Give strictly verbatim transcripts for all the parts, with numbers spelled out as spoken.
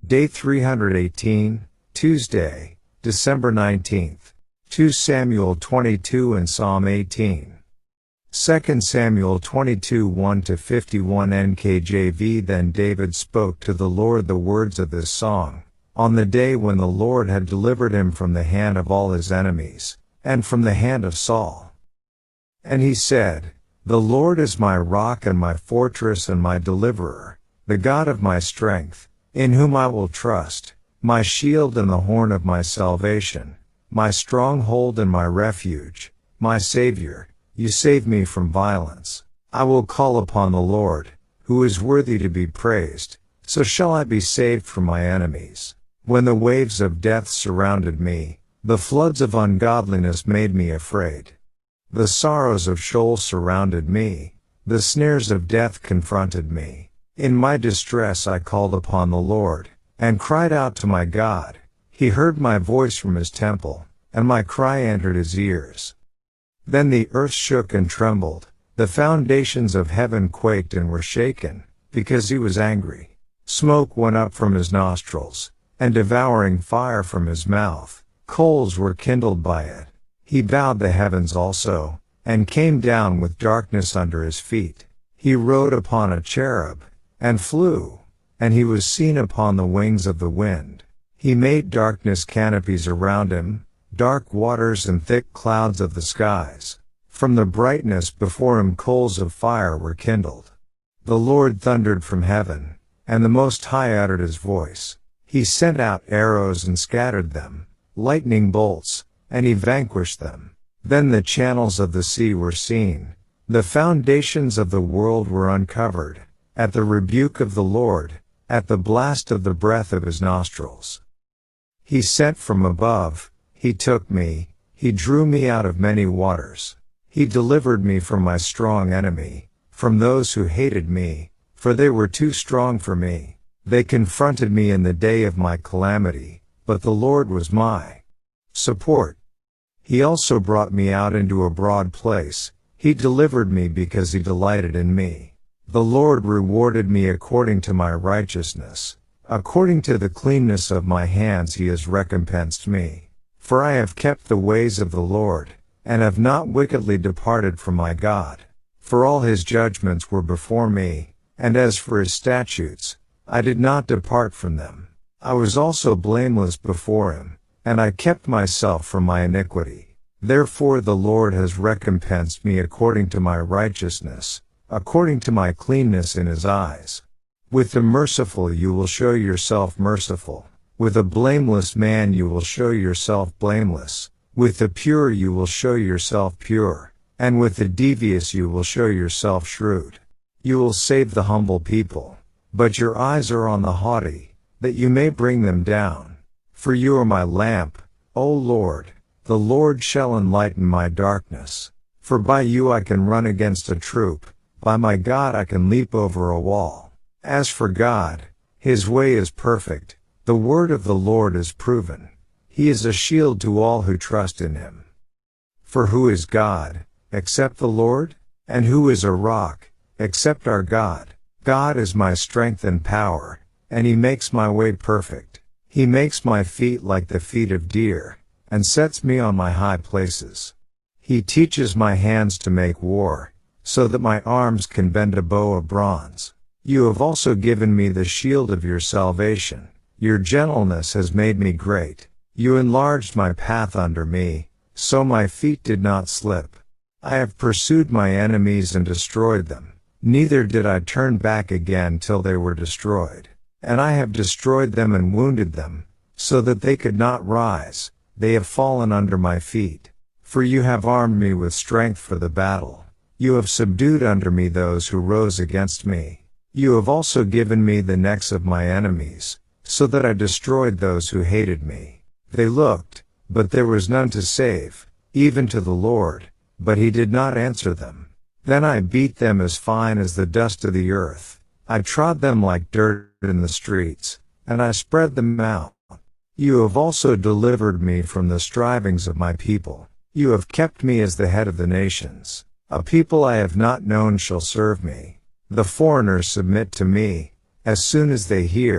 Day three hundred eighteen, Tuesday, December nineteenth. Second Samuel twenty-two and Psalm eighteen. Second Samuel twenty-two one to fifty-one N K J V. Then David spoke to the Lord the words of this song, on the day when the Lord had delivered him from the hand of all his enemies, and from the hand of Saul. And he said, The Lord is my rock and my fortress and my deliverer, the God of my strength, in whom I will trust, my shield and the horn of my salvation, my stronghold and my refuge, my Savior. You save me from violence. I will call upon the Lord, who is worthy to be praised, so shall I be saved from my enemies. When the waves of death surrounded me, the floods of ungodliness made me afraid. The sorrows of Sheol surrounded me, the snares of death confronted me. In my distress I called upon the Lord, and cried out to my God. He heard my voice from his temple, and my cry entered his ears. Then the earth shook and trembled, the foundations of heaven quaked and were shaken, because he was angry. Smoke went up from his nostrils, and devouring fire from his mouth, coals were kindled by it. He bowed the heavens also, and came down with darkness under his feet. He rode upon a cherub, and flew, and he was seen upon the wings of the wind. He made darkness canopies around him, dark waters and thick clouds of the skies. From the brightness before him coals of fire were kindled. The Lord thundered from heaven, and the Most High uttered his voice. He sent out arrows and scattered them, lightning bolts, and he vanquished them. Then the channels of the sea were seen, the foundations of the world were uncovered, at the rebuke of the Lord, at the blast of the breath of his nostrils. He sent from above, he took me, he drew me out of many waters. He delivered me from my strong enemy, from those who hated me, for they were too strong for me. They confronted me in the day of my calamity, but the Lord was my support. He also brought me out into a broad place. He delivered me because he delighted in me. The Lord rewarded me according to my righteousness. According to the cleanness of my hands he has recompensed me. For I have kept the ways of the Lord, and have not wickedly departed from my God. For all his judgments were before me, and as for his statutes, I did not depart from them. I was also blameless before him, and I kept myself from my iniquity. Therefore the Lord has recompensed me according to my righteousness, according to my cleanness in his eyes. With the merciful you will show yourself merciful. With a blameless man you will show yourself blameless. With the pure you will show yourself pure. And with the devious you will show yourself shrewd. You will save the humble people. But your eyes are on the haughty, that you may bring them down. For you are my lamp, O Lord. The Lord shall enlighten my darkness. For by you I can run against a troop. By my God I can leap over a wall. As for God, his way is perfect. The word of the Lord is proven. He is a shield to all who trust in him. For who is God, except the Lord? And who is a rock, except our God? God is my strength and power, and he makes my way perfect. He makes my feet like the feet of deer, and sets me on my high places. He teaches my hands to make war, so that my arms can bend a bow of bronze. You have also given me the shield of your salvation. Your gentleness has made me great. You enlarged my path under me, so my feet did not slip. I have pursued my enemies and destroyed them. Neither did I turn back again till they were destroyed. And I have destroyed them and wounded them, so that they could not rise. They have fallen under my feet. For you have armed me with strength for the battle. You have subdued under me those who rose against me. You have also given me the necks of my enemies, so that I destroyed those who hated me. They looked, but there was none to save, even to the Lord, but he did not answer them. Then I beat them as fine as the dust of the earth. I trod them like dirt in the streets, and I spread them out. You have also delivered me from the strivings of my people. You have kept me as the head of the nations. A people I have not known shall serve me. The foreigners submit to me, as soon as they hear,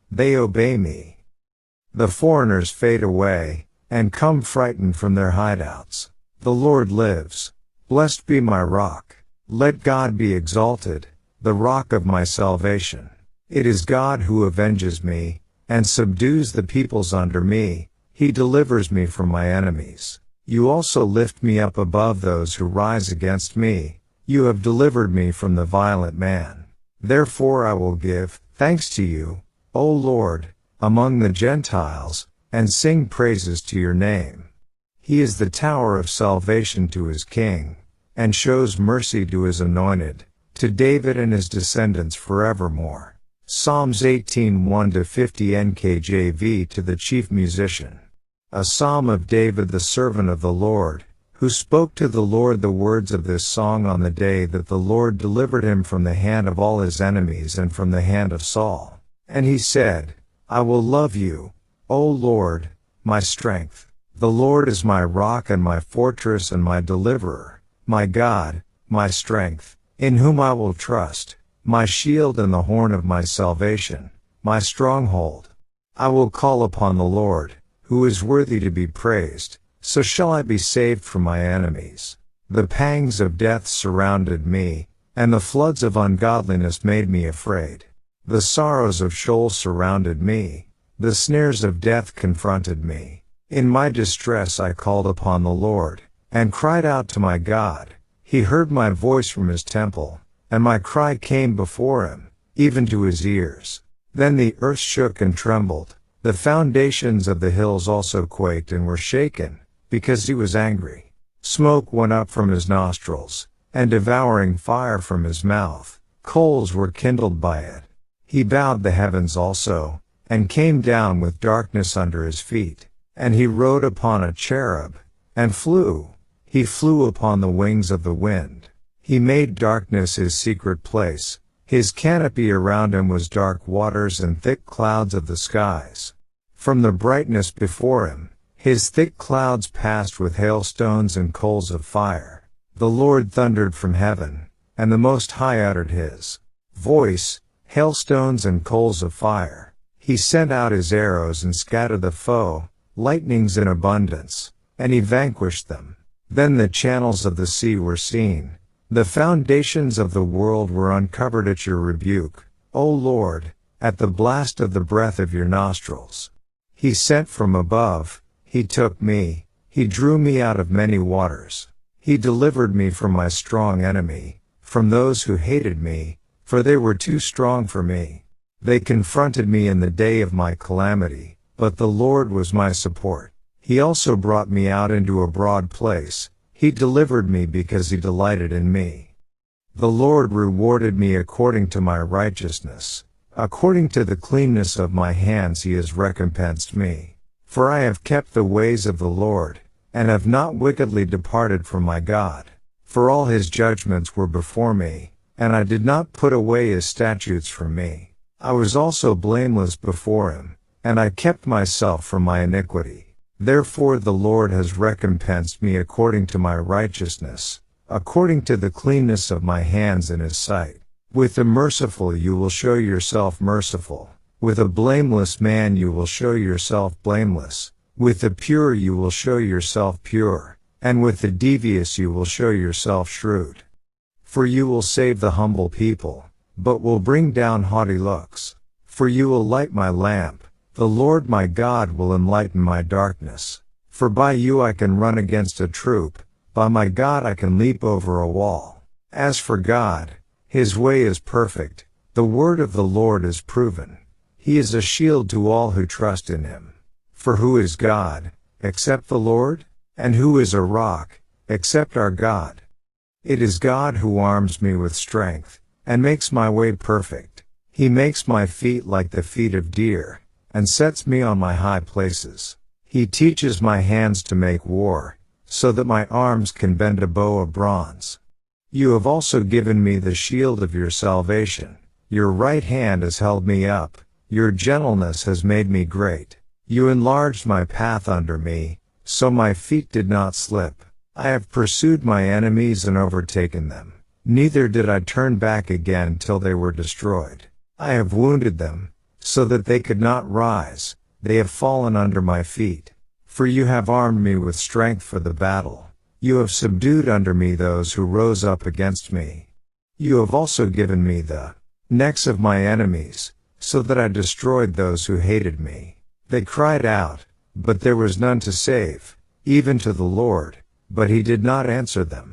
they obey me. The foreigners fade away, and come frightened from their hideouts. The Lord lives. Blessed be my rock. Let God be exalted, the rock of my salvation. It is God who avenges me, and subdues the peoples under me. He delivers me from my enemies. You also lift me up above those who rise against me. You have delivered me from the violent man. Therefore I will give thanks to you, O Lord, among the Gentiles, and sing praises to your name. He is the tower of salvation to his king, and shows mercy to his anointed, to David and his descendants forevermore. Psalms eighteen one to fifty N K J V to the chief musician. A psalm of David the servant of the Lord, who spoke to the Lord the words of this song on the day that the Lord delivered him from the hand of all his enemies and from the hand of Saul. And he said, I will love you, O Lord, my strength. The Lord is my rock and my fortress and my deliverer, my God, my strength, in whom I will trust, my shield and the horn of my salvation, my stronghold. I will call upon the Lord, who is worthy to be praised, so shall I be saved from my enemies. The pangs of death surrounded me, and the floods of ungodliness made me afraid. The sorrows of Sheol surrounded me, the snares of death confronted me. In my distress I called upon the Lord, and cried out to my God. He heard my voice from his temple, and my cry came before him, even to his ears. Then the earth shook and trembled, the foundations of the hills also quaked and were shaken, because he was angry. Smoke went up from his nostrils, and devouring fire from his mouth, coals were kindled by it. He bowed the heavens also, and came down with darkness under his feet. And he rode upon a cherub, and flew. He flew upon the wings of the wind. He made darkness his secret place. His canopy around him was dark waters and thick clouds of the skies. From the brightness before him, his thick clouds passed with hailstones and coals of fire. The Lord thundered from heaven, and the Most High uttered his voice, hailstones and coals of fire. He sent out his arrows and scattered the foe, lightnings in abundance, and he vanquished them. Then the channels of the sea were seen. The foundations of the world were uncovered at your rebuke, O Lord, at the blast of the breath of your nostrils. He sent from above, he took me, he drew me out of many waters. He delivered me from my strong enemy, from those who hated me, for they were too strong for me. They confronted me in the day of my calamity, but the Lord was my support. He also brought me out into a broad place. He delivered me because he delighted in me. The Lord rewarded me according to my righteousness. According to the cleanness of my hands he has recompensed me. For I have kept the ways of the Lord, and have not wickedly departed from my God. For all his judgments were before me, and I did not put away his statutes from me. I was also blameless before him, and I kept myself from my iniquity. Therefore the Lord has recompensed me according to my righteousness, according to the cleanness of my hands in his sight. With the merciful you will show yourself merciful. With a blameless man you will show yourself blameless. With the pure you will show yourself pure, and with the devious you will show yourself shrewd. For you will save the humble people, but will bring down haughty looks. For you will light my lamp. The Lord my God will enlighten my darkness. For by you I can run against a troop, by my God I can leap over a wall. As for God, his way is perfect, the word of the Lord is proven. He is a shield to all who trust in him. For who is God, except the Lord? And who is a rock, except our God? It is God who arms me with strength, and makes my way perfect. He makes my feet like the feet of deer, and sets me on my high places. He teaches my hands to make war, so that my arms can bend a bow of bronze. You have also given me the shield of your salvation. Your right hand has held me up. Your gentleness has made me great. You enlarged my path under me, so my feet did not slip. I have pursued my enemies and overtaken them. Neither did I turn back again till they were destroyed. I have wounded them, so that they could not rise. They have fallen under my feet. For you have armed me with strength for the battle. You have subdued under me those who rose up against me. You have also given me the necks of my enemies, so that I destroyed those who hated me. They cried out, but there was none to save, even to the Lord, but he did not answer them.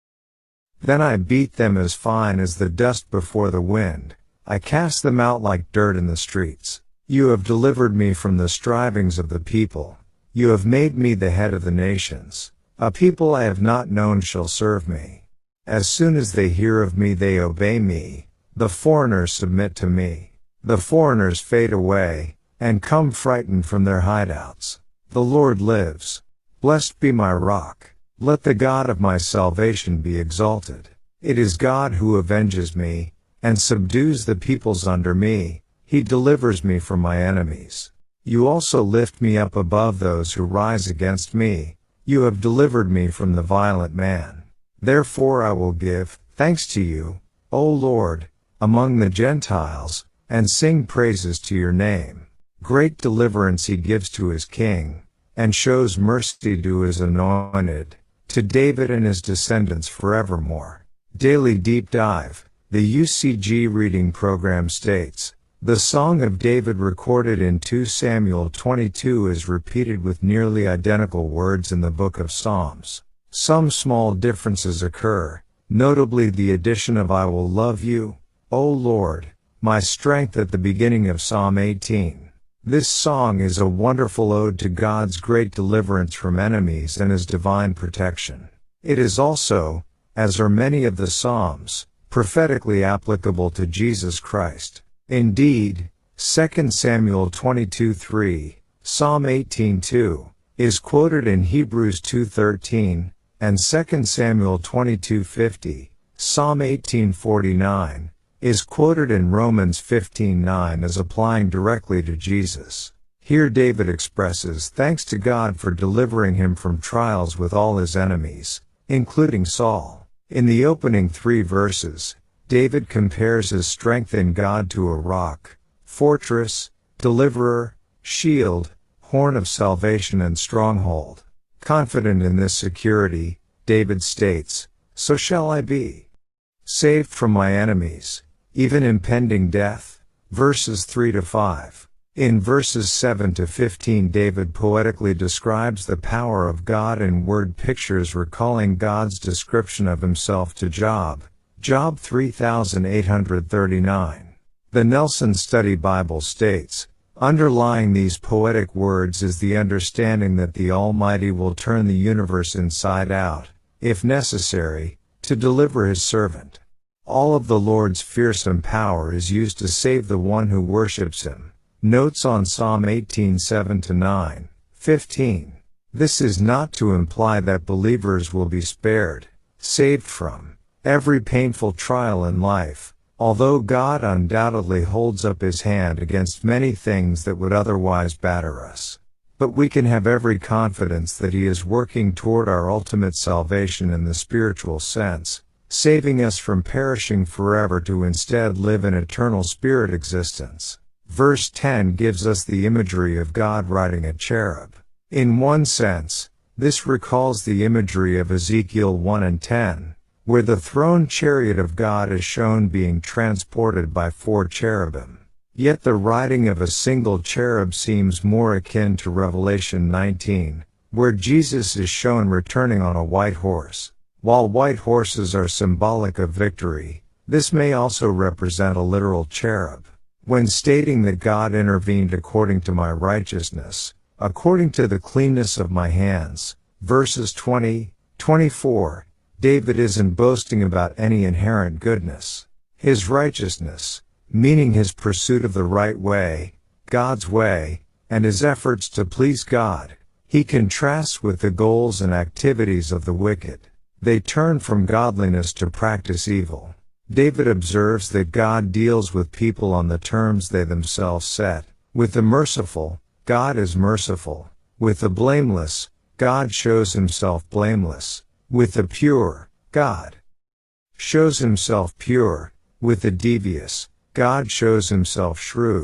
Then I beat them as fine as the dust before the wind. I cast them out like dirt in the streets. You have delivered me from the strivings of the people. You have made me the head of the nations. A people I have not known shall serve me. As soon as they hear of me, they obey me. The foreigners submit to me. The foreigners fade away, and come frightened from their hideouts. The Lord lives. Blessed be my rock. Let the God of my salvation be exalted. It is God who avenges me, and subdues the peoples under me. He delivers me from my enemies. You also lift me up above those who rise against me. You have delivered me from the violent man. Therefore I will give thanks to you, O Lord, among the Gentiles, and sing praises to your name. Great deliverance he gives to his king, and shows mercy to his anointed, to David and his descendants forevermore. Daily Deep Dive. The U C G reading program states, the Song of David recorded in Second Samuel twenty-two is repeated with nearly identical words in the book of Psalms. Some small differences occur, notably the addition of I will love you, O Lord, my strength at the beginning of Psalm eighteen. This song is a wonderful ode to God's great deliverance from enemies and his divine protection. It is also, as are many of the Psalms, prophetically applicable to Jesus Christ. Indeed, Second Samuel twenty-two three, Psalm eighteen two, is quoted in Hebrews two thirteen, and Second Samuel twenty-two fifty, Psalm eighteen forty-nine, is quoted in Romans fifteen nine as applying directly to Jesus. Here David expresses thanks to God for delivering him from trials with all his enemies, including Saul. In the opening three verses, David compares his strength in God to a rock, fortress, deliverer, shield, horn of salvation and stronghold. Confident in this security, David states, so shall I be saved from my enemies, even impending death. Verses three to five. In verses seven to fifteen, David poetically describes the power of God in word pictures, recalling God's description of himself to Job. Job thirty-eight thirty-nine. The Nelson Study Bible states, underlying these poetic words is the understanding that the Almighty will turn the universe inside out, if necessary, to deliver his servant. All of the Lord's fearsome power is used to save the one who worships him. Notes on Psalm eighteen seven to nine, fifteen. This is not to imply that believers will be spared, saved from every painful trial in life, although God undoubtedly holds up his hand against many things that would otherwise batter us. But we can have every confidence that he is working toward our ultimate salvation in the spiritual sense, saving us from perishing forever to instead live an eternal spirit existence. Verse ten gives us the imagery of God riding a cherub. In one sense, this recalls the imagery of Ezekiel one and ten, where the throne chariot of God is shown being transported by four cherubim. Yet the riding of a single cherub seems more akin to Revelation nineteen, where Jesus is shown returning on a white horse. While white horses are symbolic of victory, this may also represent a literal cherub. When stating that God intervened according to my righteousness, according to the cleanness of my hands, verses twenty, twenty-four, David isn't boasting about any inherent goodness. His righteousness, meaning his pursuit of the right way, God's way, and his efforts to please God, he contrasts with the goals and activities of the wicked. They turn from godliness to practice evil. David observes that God deals with people on the terms they themselves set. With the merciful, God is merciful. With the blameless, God shows himself blameless. With the pure, God shows himself pure. With the devious, God shows himself shrewd.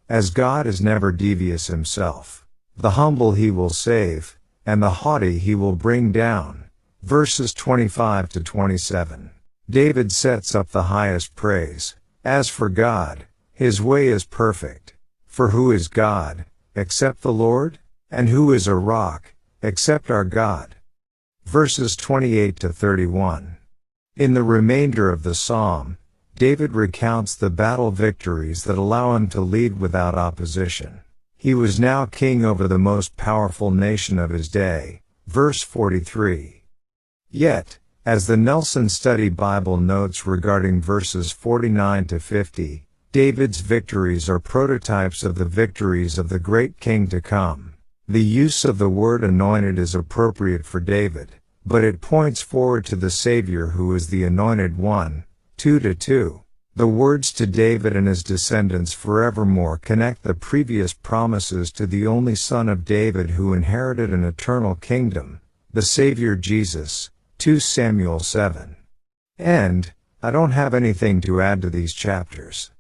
as God is never devious himself. The humble he will save, and the haughty he will bring down. Verses twenty-five to twenty-seven. David sets up the highest praise. As for God, his way is perfect. For who is God, except the Lord? And who is a rock, except our God? Verses twenty-eight to thirty-one. In the remainder of the psalm, David recounts the battle victories that allow him to lead without opposition. He was now king over the most powerful nation of his day. Verse forty-three. Yet, as the Nelson Study Bible notes regarding verses forty-nine to fifty, David's victories are prototypes of the victories of the great king to come. The use of the word anointed is appropriate for David, but it points forward to the Savior who is the anointed one. two to two. The words to David and his descendants forevermore connect the previous promises to the only Son of David who inherited an eternal kingdom, the Savior Jesus. two Samuel seven. And, I don't have anything to add to these chapters.